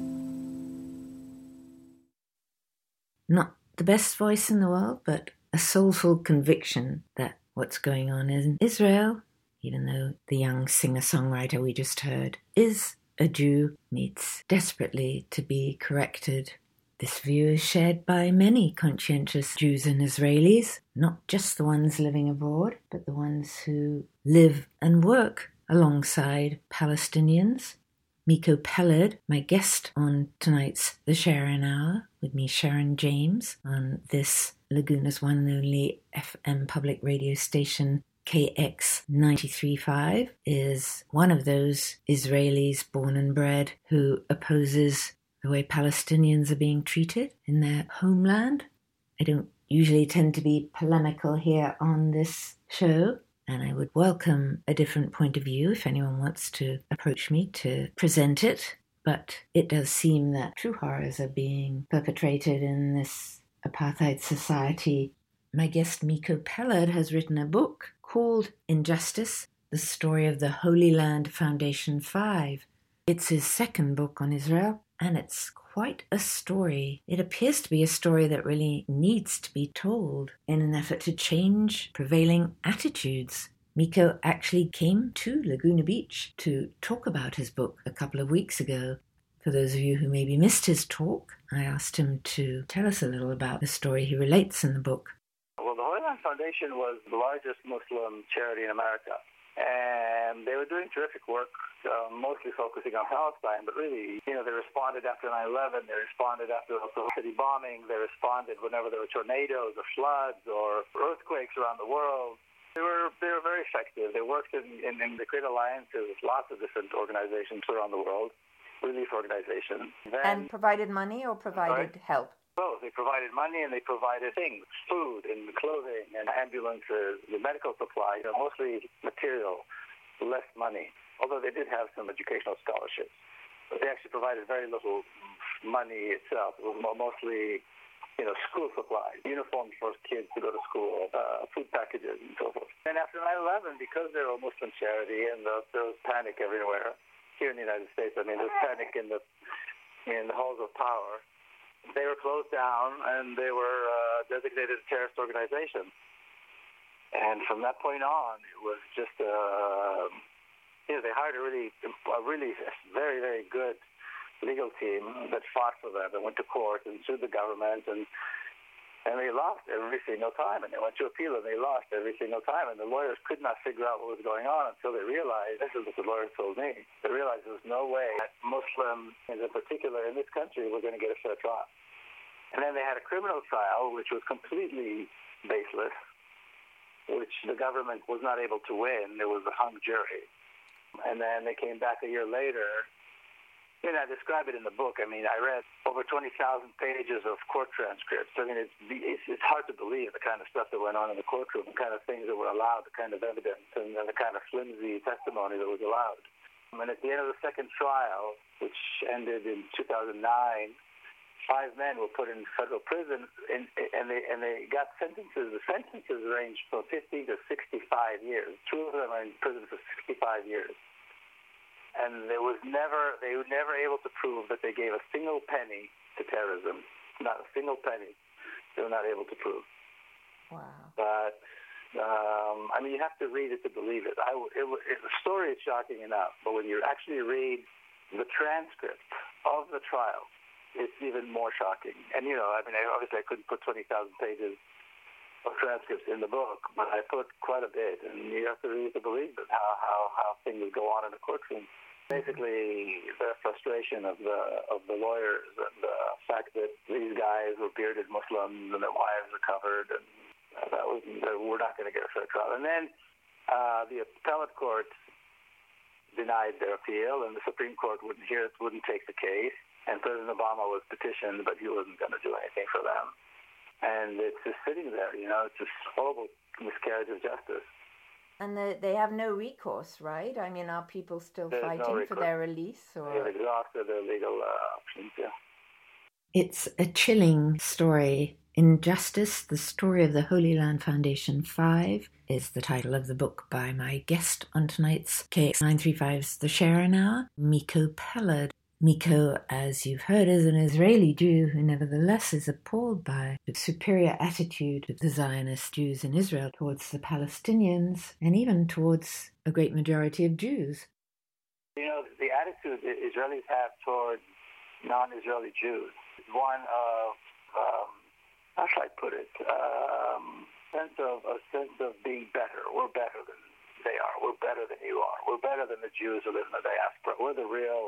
Not the best voice in the world, but a soulful conviction that what's going on in Israel, even though the young singer-songwriter we just heard is a Jew, needs desperately to be corrected. This view is shared by many conscientious Jews and Israelis, not just the ones living abroad, but the ones who live and work alongside Palestinians. Miko Peled, my guest on tonight's The Sharon Hour, with me, Sharon James, on this Laguna's one and only FM public radio station, KX 93.5, is one of those Israelis born and bred who opposes the way Palestinians are being treated in their homeland. I don't usually tend to be polemical here on this show, and I would welcome a different point of view if anyone wants to approach me to present it. But it does seem that true horrors are being perpetrated in this apartheid society. My guest Miko Peled has written a book called Injustice, the Story of the Holy Land Foundation 5. It's his second book on Israel, and it's quite a story. It appears to be a story that really needs to be told in an effort to change prevailing attitudes. Miko actually came to Laguna Beach to talk about his book a couple of weeks ago. For those of you who maybe missed his talk, I asked him to tell us a little about the story he relates in the book. Well, the Holy Land Foundation was the largest Muslim charity in America. And they were doing terrific work, mostly focusing on Palestine, but really, they responded after 9/11, they responded after the city bombing, they responded whenever there were tornadoes or floods or earthquakes around the world. They were very effective. They worked in the great alliances with lots of different organizations around the world, relief organizations. And provided money or provided help? Both. They provided money and they provided things, food and clothing and ambulances, the medical supply, mostly material, less money. Although they did have some educational scholarships. But they actually provided very little money itself. It was mostly, school supplies, uniforms for kids to go to school, food packages and so forth. And after 9/11, because they were a Muslim charity and there was panic everywhere, here in the United States, there was panic in the halls of power. They were closed down, and they were designated a terrorist organization. And from that point on, it was just, they hired a really very, very good legal team that fought for them and went to court and sued the government, and they lost every single time. And they went to appeal, and they lost every single time. And the lawyers could not figure out what was going on until they realized, this is what the lawyers told me, they realized there was no way that Muslims, in particular in this country, were going to get a fair trial. And then they had a criminal trial, which was completely baseless, which the government was not able to win. There was a hung jury. And then they came back a year later. And I describe it in the book. I mean, I read over 20,000 pages of court transcripts. I mean, it's hard to believe the kind of stuff that went on in the courtroom, the kind of things that were allowed, the kind of evidence, and the kind of flimsy testimony that was allowed. And at the end of the second trial, which ended in 2009, 5 men were put in federal prison, and they got sentences. The sentences ranged from 50 to 65 years. 2 of them are in prison for 65 years. And they were never able to prove that they gave a single penny to terrorism. Not a single penny. They were not able to prove. Wow. But, I mean, you have to read it to believe it. The story is shocking enough, but when you actually read the transcript of the trial, it's even more shocking. And, you know, I mean, obviously I couldn't put 20,000 pages of transcripts in the book, but I put quite a bit, and you have to read to believe it, how things go on in the courtroom. Basically, the frustration of the lawyers and the fact that these guys were bearded Muslims and their wives were covered, and we're not going to get a fair trial. And then the appellate court denied their appeal, and the Supreme Court wouldn't take the case, and President Obama was petitioned, but he wasn't going to do anything for them. And it's just sitting there, you know, it's just horrible miscarriage of justice. And they have no recourse, right? I mean, are people still fighting for their release? Or? They've exhausted their legal options, yeah. It's a chilling story. Injustice, the Story of the Holy Land Foundation 5 is the title of the book by my guest on tonight's KX935's The Sharon Hour, Miko Peled. Miko, as you've heard, is an Israeli Jew who nevertheless is appalled by the superior attitude of the Zionist Jews in Israel towards the Palestinians and even towards a great majority of Jews. You know, the attitude that Israelis have towards non-Israeli Jews is one of, how should I put it, a sense of being better. We're better than they are. We're better than you are. We're better than the Jews who live in the diaspora. We're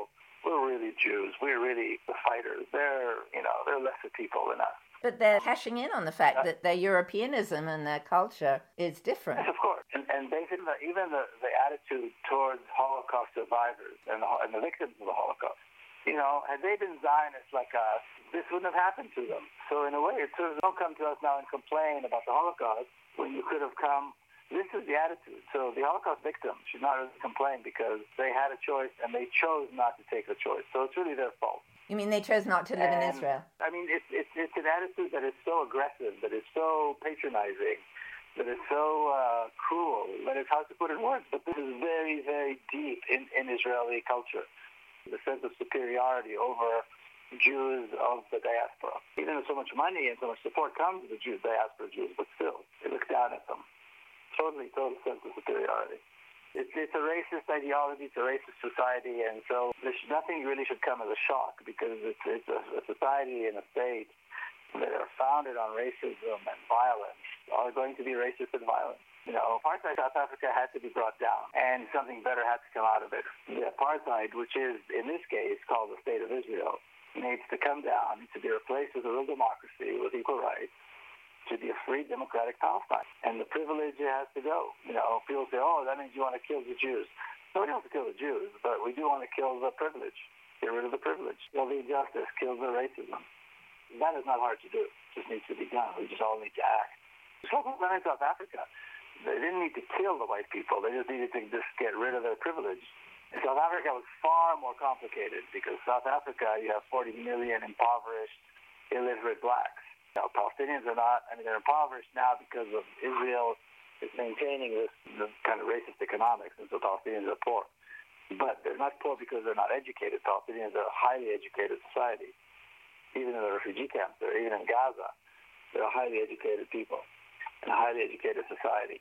really Jews. We're really the fighters. They're lesser people than us. But they're cashing in on the fact that their Europeanism and their culture is different. Yes, of course. And basically, even the attitude towards Holocaust survivors and the victims of the Holocaust, you know, had they been Zionists like us, this wouldn't have happened to them. So in a way, it's sort of, don't come to us now and complain about the Holocaust when you could have come. This is the attitude. So the Holocaust victims should not really complain because they had a choice and they chose not to take the choice. So it's really their fault. You mean they chose not to live in Israel? I mean, it's an attitude that is so aggressive, that is so patronizing, that is so cruel, that it's hard to put in words. But this is very, very deep in Israeli culture. The sense of superiority over Jews of the diaspora. Even though so much money and so much support comes to the Jews, diaspora Jews, but still, they look down at them. Total sense of superiority. It's a racist ideology, it's a racist society, and so nothing really should come as a shock because it's a society and a state that are founded on racism and violence are going to be racist and violent. You know, apartheid South Africa had to be brought down, and something better had to come out of it. The apartheid, which is, in this case, called the State of Israel, needs to come down, needs to be replaced with a real democracy with equal rights, to be a free, democratic Palestine. And the privilege has to go. You know, people say, oh, that means you want to kill the Jews. Nobody wants to kill the Jews, but we do want to kill the privilege. Get rid of the privilege. Kill the injustice. Kill the racism. That is not hard to do. It just needs to be done. We just all need to act. So what went in South Africa? They didn't need to kill the white people. They just needed to just get rid of their privilege. And South Africa was far more complicated because South Africa, you have 40 million impoverished, illiterate blacks. Now, Palestinians are not, I mean, they're impoverished now because of Israel is maintaining this kind of racist economics, and so Palestinians are poor. But they're not poor because they're not educated. Palestinians are a highly educated society. Even in the refugee camps, even in Gaza, they're a highly educated people and a highly educated society.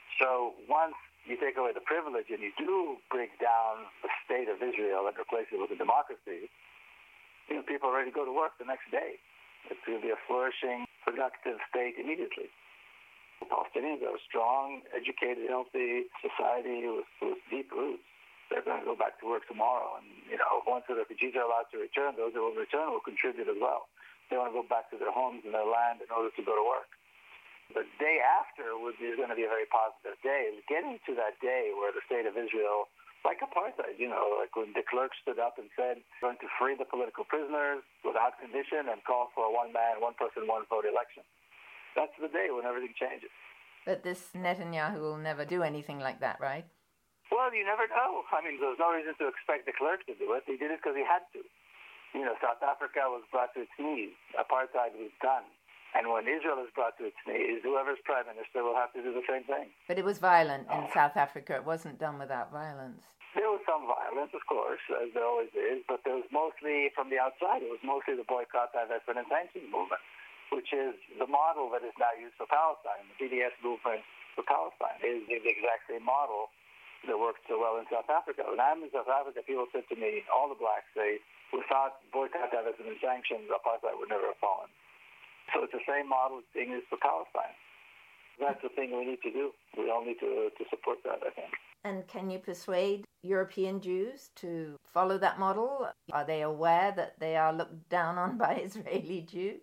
So once you take away the privilege and you do bring down the state of Israel and replace it with a democracy, you know, people are ready to go to work the next day. It's going to be a flourishing, productive state immediately. The Palestinians are a strong, educated, healthy society with deep roots. They're going to go back to work tomorrow. And, you know, once the refugees are allowed to return, those who will return will contribute as well. They want to go back to their homes and their land in order to go to work. The day after is going to be a very positive day. It's getting to that day where the state of Israel like apartheid, like when de Klerk stood up and said, going to free the political prisoners without condition and call for a one-man, one-person, one-vote election. That's the day when everything changes. But this Netanyahu will never do anything like that, right? Well, you never know. I mean, there's no reason to expect de Klerk to do it. He did it because he had to. South Africa was brought to its knees. Apartheid was done. And when Israel is brought to its knees, whoever's prime minister will have to do the same thing. But it was violent in South Africa. It wasn't done without violence. There was some violence, of course, as there always is, but there was mostly from the outside. It was mostly the boycott, divestment, and sanctions movement, which is the model that is now used for Palestine. The BDS movement for Palestine is the exact same model that worked so well in South Africa. When I'm in South Africa, people said to me, all the blacks say, without boycott, divestment, and sanctions, apartheid would never have fallen. So it's the same model as being used for Palestine. That's the thing we need to do. We all need to support that, I think. And can you persuade European Jews to follow that model? Are they aware that they are looked down on by Israeli Jews?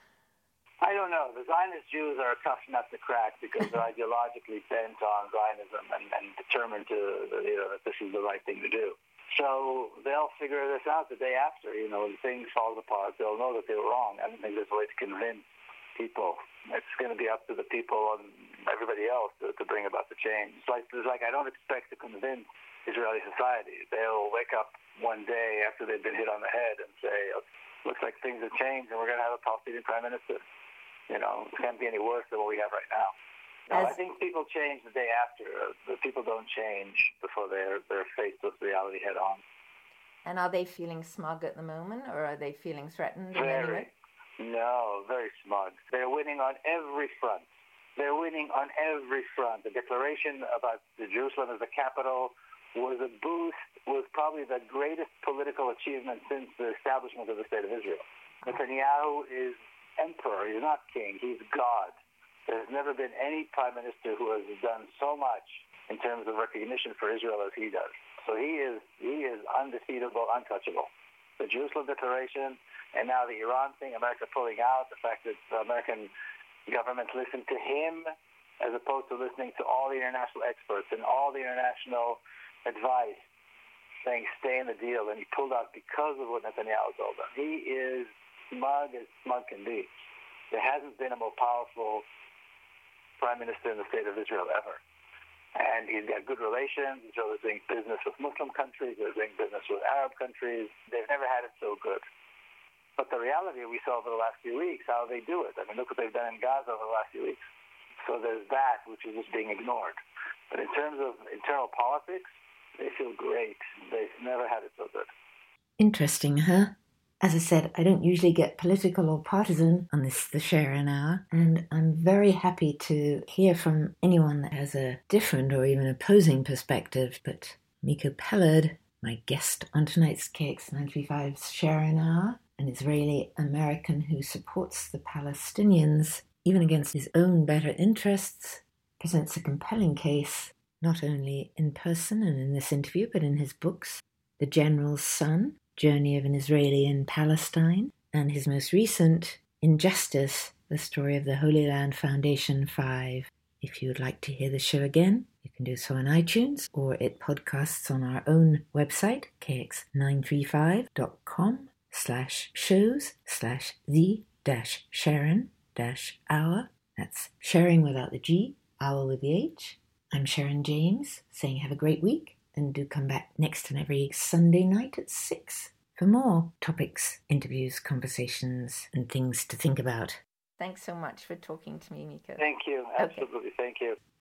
I don't know. The Zionist Jews are a tough nut to crack because they're ideologically bent on Zionism and determined that this is the right thing to do. So they'll figure this out the day after, when things fall apart. They'll know that they were wrong. I don't think there's a way to convince people. It's going to be up to the people and everybody else to bring about the change. It's like I don't expect to convince Israeli society. They'll wake up one day after they've been hit on the head and say, looks like things have changed and we're going to have a Palestinian prime minister. It can't be any worse than what we have right now. No, I think people change the day after. The people don't change before they're faced with reality head on. And are they feeling smug at the moment, or are they feeling threatened in any way? No, very smug. They're winning on every front. The declaration about Jerusalem as the capital was a boost, was probably the greatest political achievement since the establishment of the State of Israel. Netanyahu is emperor. He's not king. He's God. There's never been any prime minister who has done so much in terms of recognition for Israel as he does. So he is undefeatable, untouchable. The Jerusalem Declaration, and now the Iran thing, America pulling out, the fact that the American government listened to him as opposed to listening to all the international experts and all the international advice saying stay in the deal, and he pulled out because of what Netanyahu told him. He is smug as smug can be. There hasn't been a more powerful prime minister in the state of Israel ever. And he's got good relations. Israel is doing business with Muslim countries. They're doing business with Arab countries. They've never had it so good. But the reality we saw over the last few weeks, how they do it. I mean, look what they've done in Gaza over the last few weeks. So there's that, which is just being ignored. But in terms of internal politics, they feel great. They've never had it so good. Interesting, huh? As I said, I don't usually get political or partisan on the Sharon Hour, and I'm very happy to hear from anyone that has a different or even opposing perspective. But Miko Peled, my guest on tonight's KX935's Sharon Hour, an Israeli-American who supports the Palestinians even against his own better interests, presents a compelling case, not only in person and in this interview, but in his books, The General's Son, Journey of an Israeli in Palestine, and his most recent, Injustice, the story of the Holy Land Foundation 5. If you would like to hear the show again, you can do so on iTunes or at podcasts on our own website, kx935.com/shows/the-Sharon-hour. That's sharing without the G, hour with the H. I'm Sharon James, saying have a great week. And do come back next and every Sunday night at 6 for more topics, interviews, conversations, and things to think about. Thanks so much for talking to me, Miko. Thank you. Absolutely. Okay. Thank you.